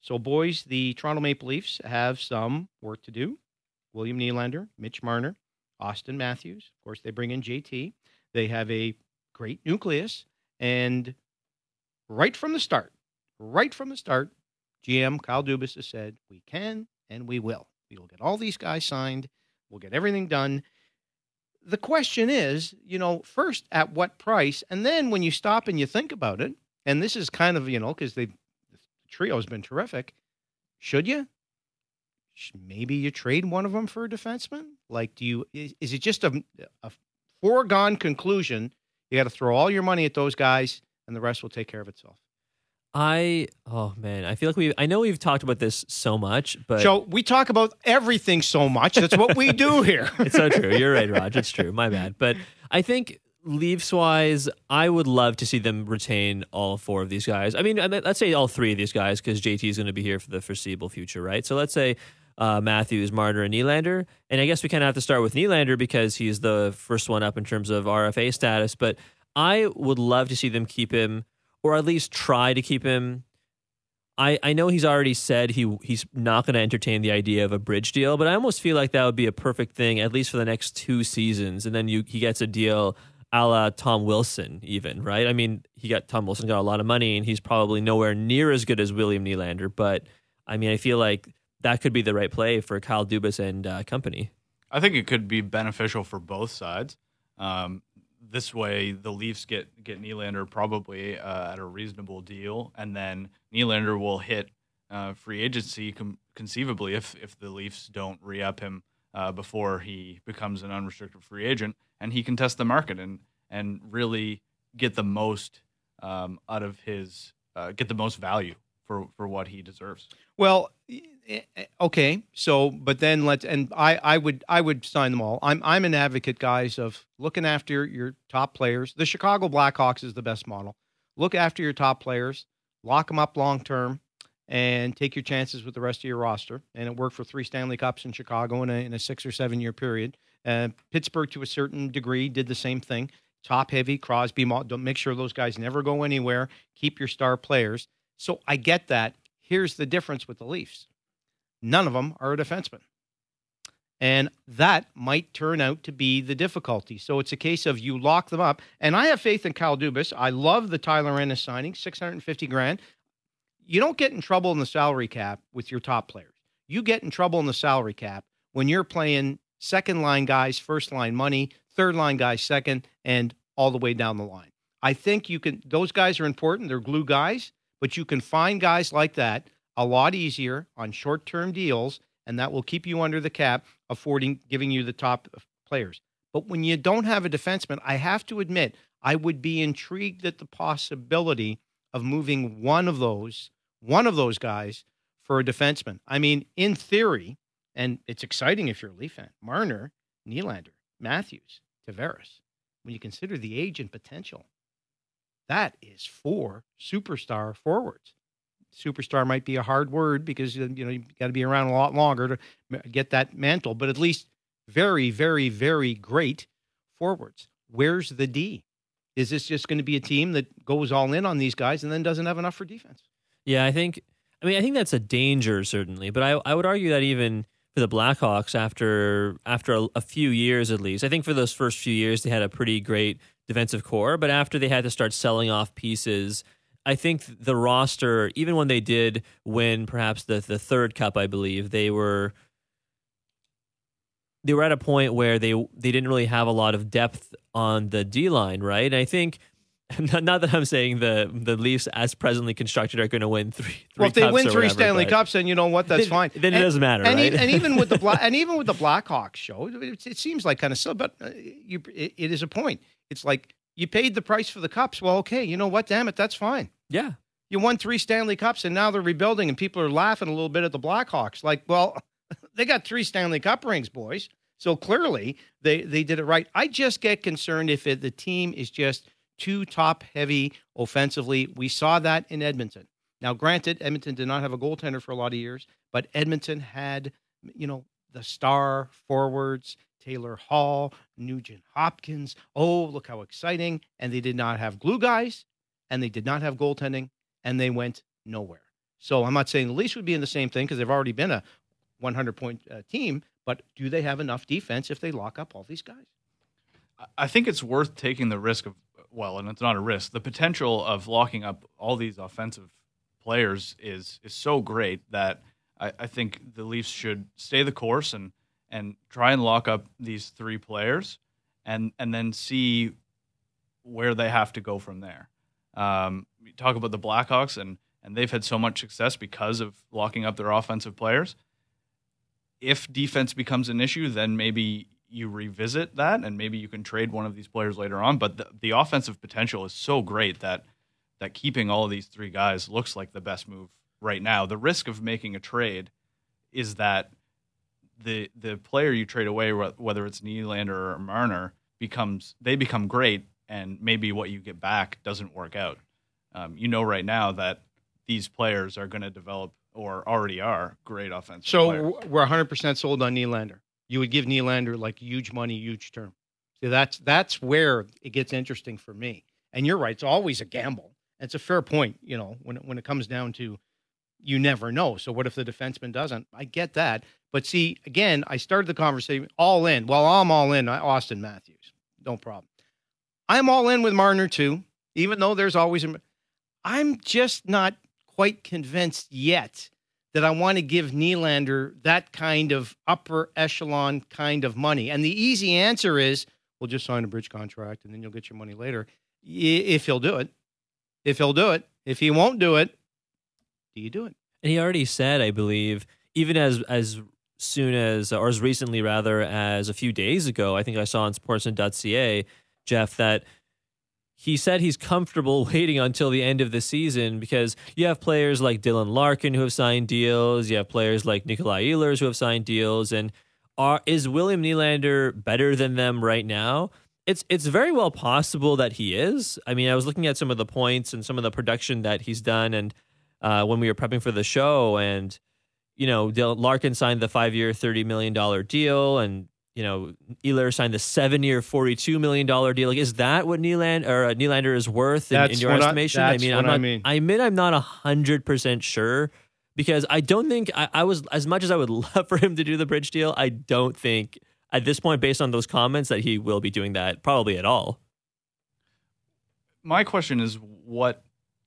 So, boys, the Toronto Maple Leafs have some work to do. William Nylander, Mitch Marner, Austin Matthews. Of course, they bring in JT. They have a great nucleus. And right from the start, GM Kyle Dubas has said, we can and we will. We will get all these guys signed. We'll get everything done. The question is, first, at what price? And then when you stop and you think about it, and this is kind of, because the trio has been terrific, should you? Maybe you trade one of them for a defenseman? Like, is it just a foregone conclusion? You got to throw all your money at those guys and the rest will take care of itself. Oh man, I feel like I know we've talked about this so much, but so we talk about everything so much. That's what we do here. It's so true. You're right, Raj. It's true. My bad. But I think Leafs wise, I would love to see them retain all four of these guys. I mean, let's say all three of these guys because JT is going to be here for the foreseeable future, right? So let's say Matthews, Marner, and Nylander. And I guess we kind of have to start with Nylander because he's the first one up in terms of RFA status. But I would love to see them keep him, or at least try to keep him. I know he's already said he's not going to entertain the idea of a bridge deal, but I almost feel like that would be a perfect thing, at least for the next 2 seasons. And then he gets a deal a la Tom Wilson even, right? I mean, Tom Wilson got a lot of money, and he's probably nowhere near as good as William Nylander. But, I mean, I feel like that could be the right play for Kyle Dubas and company. I think it could be beneficial for both sides. This way, the Leafs get Nylander probably at a reasonable deal, and then Nylander will hit free agency conceivably if the Leafs don't re-up him before he becomes an unrestricted free agent, and he can test the market and really get the most out of his get the most value for what he deserves. Well, okay. So, but then I would sign them all. I'm an advocate, guys, of looking after your top players. The Chicago Blackhawks is the best model. Look after your top players, lock them up long term, and take your chances with the rest of your roster. And it worked for 3 Stanley Cups in Chicago in a 6 or 7 year period. Pittsburgh, to a certain degree, did the same thing. Top heavy, Crosby, don't make sure those guys never go anywhere. Keep your star players. So I get that. Here's the difference with the Leafs. None of them are a defenseman. And that might turn out to be the difficulty. So it's a case of you lock them up. And I have faith in Kyle Dubas. I love the Tyler Ennis signing, $650,000. You don't get in trouble in the salary cap with your top players. You get in trouble in the salary cap when you're playing second line guys, first line money, third line guys second, and all the way down the line. I think those guys are important. They're glue guys. But you can find guys like that a lot easier on short-term deals, and that will keep you under the cap, giving you the top players. But when you don't have a defenseman, I have to admit, I would be intrigued at the possibility of moving one of those guys for a defenseman. I mean, in theory, and it's exciting if you're a Leaf fan, Marner, Nylander, Matthews, Tavares, when you consider the age and potential, that is 4 superstar forwards. Superstar might be a hard word because you've got to be around a lot longer to get that mantle, but at least very, very, very great forwards. Where's the D? Is this just going to be a team that goes all in on these guys and then doesn't have enough for defense? Yeah, I think that's a danger, certainly. But I would argue that even for the Blackhawks, after a few years at least, I think for those first few years, they had a pretty great defensive core. But after they had to start selling off pieces, I think the roster, even when they did win perhaps the third cup, I believe, they were at a point where they didn't really have a lot of depth on the D-line, right? And I think, not that I'm saying the Leafs as presently constructed are going to win three well, if they cups win 3 whatever, Stanley Cups, then you know what, that's fine. Then it doesn't matter, right? And even with the Blackhawks show, it seems like kind of silly, but it is a point. It's like you paid the price for the cups. Well, okay, you know what? Damn it, that's fine. Yeah, you won 3 Stanley Cups, and now they're rebuilding, and people are laughing a little bit at the Blackhawks. Like, well, they got 3 Stanley Cup rings, boys. So clearly they did it right. I just get concerned if the team is just too top-heavy offensively. We saw that in Edmonton. Now, granted, Edmonton did not have a goaltender for a lot of years, but Edmonton had, the star forwards, Taylor Hall, Nugent Hopkins. Oh, look how exciting. And they did not have glue guys, and they did not have goaltending, and they went nowhere. So I'm not saying the Leafs would be in the same thing because they've already been a 100-point team, but do they have enough defense if they lock up all these guys? I think it's worth taking the risk of, well, and it's not a risk. The potential of locking up all these offensive players is so great that I think the Leafs should stay the course and try and lock up these three players and then see where they have to go from there. You talk about the Blackhawks, and they've had so much success because of locking up their offensive players. If defense becomes an issue, then maybe you revisit that, and maybe you can trade one of these players later on. But the offensive potential is so great that keeping all of these three guys looks like the best move right now. The risk of making a trade is that the player you trade away, whether it's Nylander or Marner, become great, and maybe what you get back doesn't work out. Right now that these players are going to develop, or already are, great offensive players. So we're 100% sold on Nylander. You would give Nylander like huge money, huge term. See, that's where it gets interesting for me. And you're right; it's always a gamble. It's a fair point, when it comes down to, you never know. So what if the defenseman doesn't? I get that, but see, again, I started the conversation all in. Well, I'm all in. Austin Matthews, no problem. I'm all in with Marner too, even though there's always I'm just not quite convinced yet that I want to give Nylander that kind of upper echelon kind of money. And the easy answer is, we'll just sign a bridge contract and then you'll get your money later. If he'll do it. If he'll do it. If he won't do it, do you do it? And he already said, I believe, even as soon as, or as recently rather, as a few days ago, I think I saw on Sportsnet.ca, Jeff, that he said he's comfortable waiting until the end of the season because you have players like Dylan Larkin who have signed deals. You have players like Nikolai Ehlers who have signed deals. And is William Nylander better than them right now? It's very well possible that he is. I mean, I was looking at some of the points and some of the production that he's done, and when we were prepping for the show, and Larkin signed the 5-year, $30 million deal, and Ehlers signed the 7-year, $42 million deal. Like, is that what Nylander is worth in your estimation? I'm not 100% sure, because I don't think I was, as much as I would love for him to do the bridge deal, I don't think at this point, based on those comments, that he will be doing that probably at all. My question is what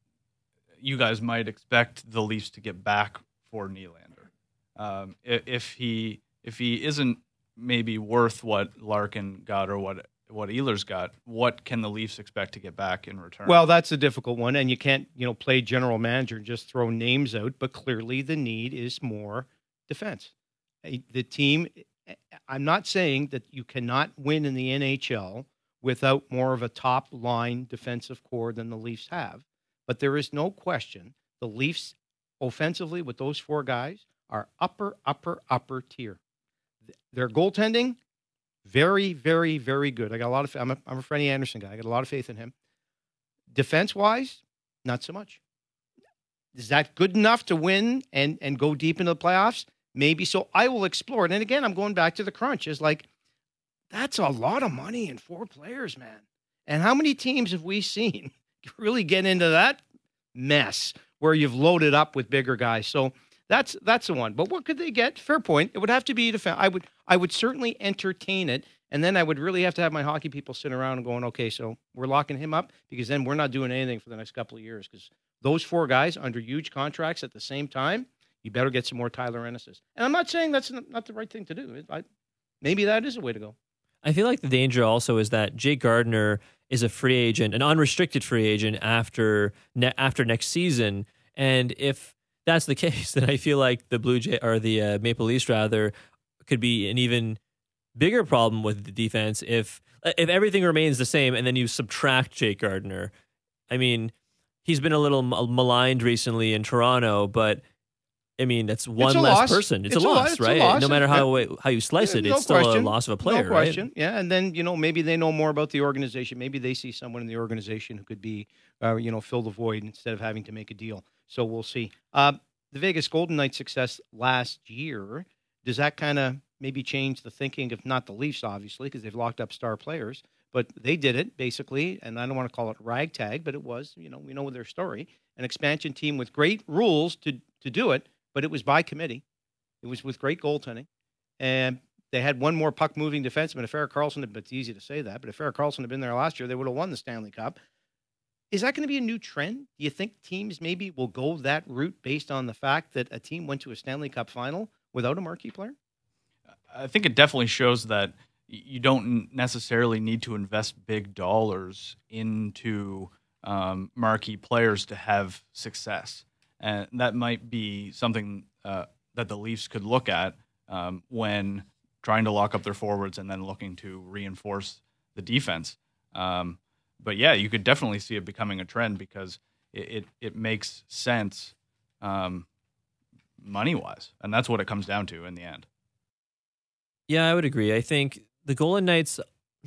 you guys might expect the Leafs to get back for Nylander. If he isn't maybe worth what Larkin got or what Ehlers got, what can the Leafs expect to get back in return? Well, that's a difficult one, and you can't play general manager and just throw names out, but clearly the need is more defense. The team, I'm not saying that you cannot win in the NHL without more of a top-line defensive core than the Leafs have, but there is no question the Leafs offensively with those four guys are upper tier. Their goaltending, very, very, very good. I got a lot of. I'm a Freddie Anderson guy. I got a lot of faith in him. Defense-wise, not so much. Is that good enough to win and go deep into the playoffs? Maybe so. I will explore it. And again, I'm going back to the crunch. It's like, that's a lot of money in 4 players, man. And how many teams have we seen really get into that mess where you've loaded up with bigger guys? So that's the one. But what could they get? Fair point. It would have to be defense. I would certainly entertain it, and then I would really have to have my hockey people sitting around and going, okay, so we're locking him up, because then we're not doing anything for the next couple of years, because those 4 guys under huge contracts at the same time, you better get some more Tyler Ennis's. And I'm not saying that's not the right thing to do. Maybe that is a way to go. I feel like the danger also is that Jake Gardiner is a free agent, an unrestricted free agent after next season, and if that's the case, then I feel like the Maple Leafs rather could be an even bigger problem with the defense if everything remains the same and then you subtract Jake Gardiner. I mean, he's been a little maligned recently in Toronto, but I mean, that's one less person. It's a loss, right? No matter how you slice it, it's still a loss of a player, no question. Right? Yeah, and then, maybe they know more about the organization. Maybe they see someone in the organization who could be, fill the void instead of having to make a deal. So we'll see. The Vegas Golden Knights' success last year, does that kind of maybe change the thinking of not the Leafs, obviously, because they've locked up star players, but they did it basically. And I don't want to call it ragtag, but it was, we know their story, an expansion team with great rules to do it, but it was by committee. It was with great goaltending. And they had one more puck-moving defenseman. If Erik Karlsson, but it's easy to say that, but if Erik Karlsson had been there last year, they would have won the Stanley Cup. Is that going to be a new trend? Do you think teams maybe will go that route based on the fact that a team went to a Stanley Cup final without a marquee player? I think it definitely shows that you don't necessarily need to invest big dollars into marquee players to have success. And that might be something that the Leafs could look at when trying to lock up their forwards and then looking to reinforce the defense. But yeah, you could definitely see it becoming a trend because it makes sense money-wise. And that's what it comes down to in the end. Yeah, I would agree. I think the Golden Knights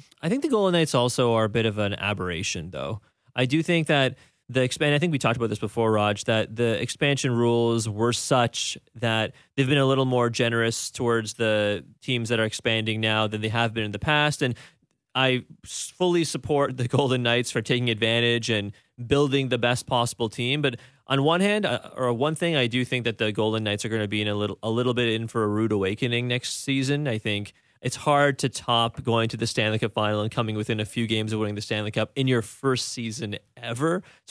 also are a bit of an aberration, though. I do think that I think we talked about this before, Raj, that the expansion rules were such that they've been a little more generous towards the teams that are expanding now than they have been in the past. And I fully support the Golden Knights for taking advantage and building the best possible team. But on one hand, or one thing, I do think that the Golden Knights are going to be a little bit in for a rude awakening next season. I think it's hard to top going to the Stanley Cup final and coming within a few games of winning the Stanley Cup in your first season ever. So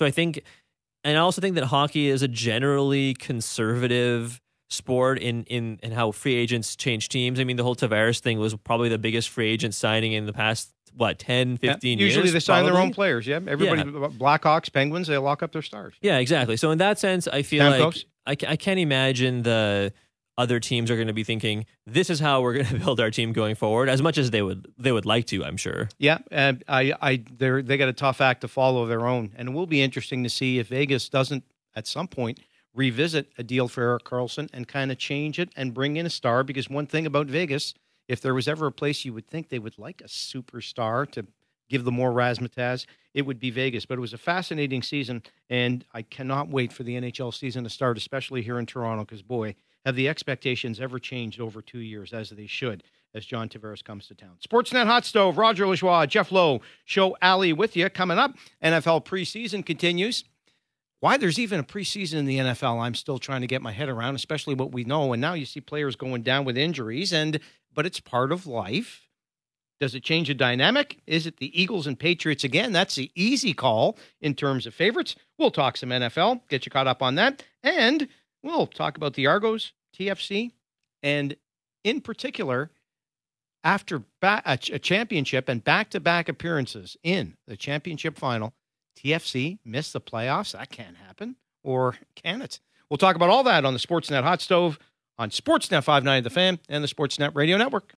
I also think that hockey is a generally conservative sport in how free agents change teams. I mean, the whole Tavares thing was probably the biggest free agent signing in the past, 10, 15 years? Usually they sign probably their own players, yeah. Everybody, Blackhawks, Penguins, they lock up their stars. Yeah, exactly. So in that sense, I feel like I can't imagine the other teams are going to be thinking, this is how we're going to build our team going forward, as much as they would like to, I'm sure. Yeah, and they got a tough act to follow of their own. And it will be interesting to see if Vegas doesn't, at some point, revisit a deal for Erik Karlsson and kind of change it and bring in a star. Because one thing about Vegas, if there was ever a place you would think they would like a superstar to give them more razzmatazz, it would be Vegas. But it was a fascinating season, and I cannot wait for the NHL season to start, especially here in Toronto, because, boy, have the expectations ever changed over 2 years, as they should, as John Tavares comes to town. Sportsnet Hot Stove, Roger Lajoie, Jeff Lowe, Show Alley with you. Coming up, NFL preseason continues. Why there's even a preseason in the NFL, I'm still trying to get my head around, especially what we know. And now you see players going down with injuries, but it's part of life. Does it change the dynamic? Is it the Eagles and Patriots again? That's the easy call in terms of favorites. We'll talk some NFL, get you caught up on that. And we'll talk about the Argos, TFC, and in particular, after a championship and back-to-back appearances in the championship final, TFC missed the playoffs. That can't happen. Or can it? We'll talk about all that on the Sportsnet Hot Stove on Sportsnet 590 The Fan and the Sportsnet Radio Network.